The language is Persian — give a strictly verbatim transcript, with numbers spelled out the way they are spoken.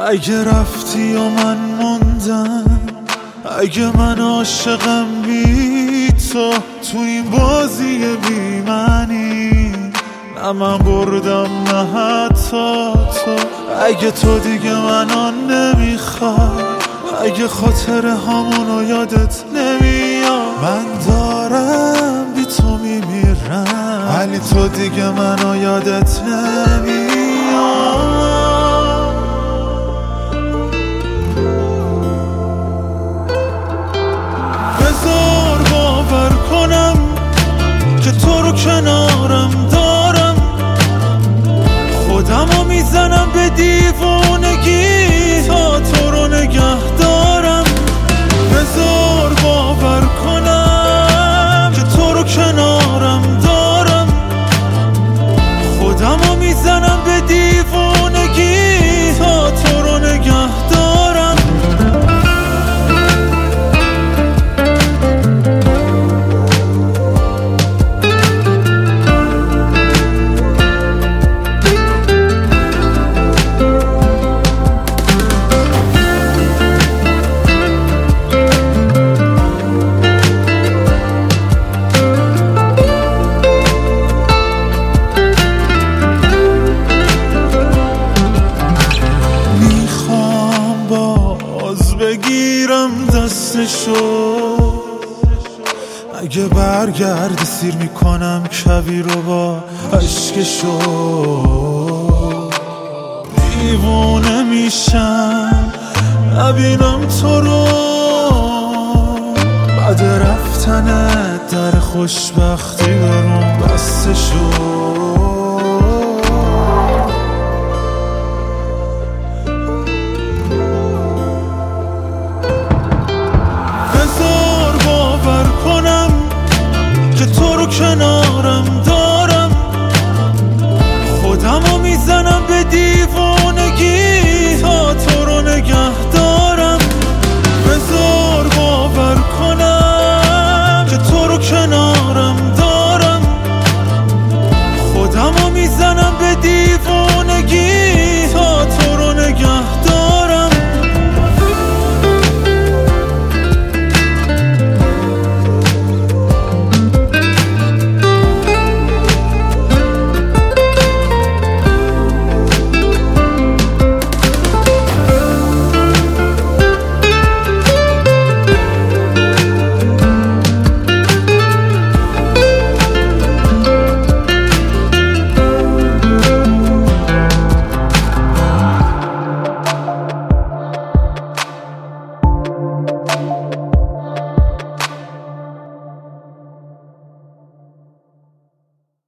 اگه رفتی و من موندم، اگه من عاشقم بی تو، تو این بازی بی معنی نه من بردم نه حتی تو. اگه تو دیگه منو نمیخوای، اگه خاطر همونو یادت نمیاد، من دارم بی تو میمیرم ولی تو دیگه منو یادت نمیاد. بذار باور کنم که تو رو کنارم دارم، خودمو میزنم به دیوونگی تا تو رو نگه دارم. بذار باور کنم که تو رو کنارم دارم، خودمو میزنم به دیوونگی تا تو رو نگه دارم. بگیرم دستشو، اگه برگردی سیر میکنم کویر رو با عشقشو. دیوونه میشم نبینم تو رو، بعد رفتنت در خوشبختی برون بسته شد.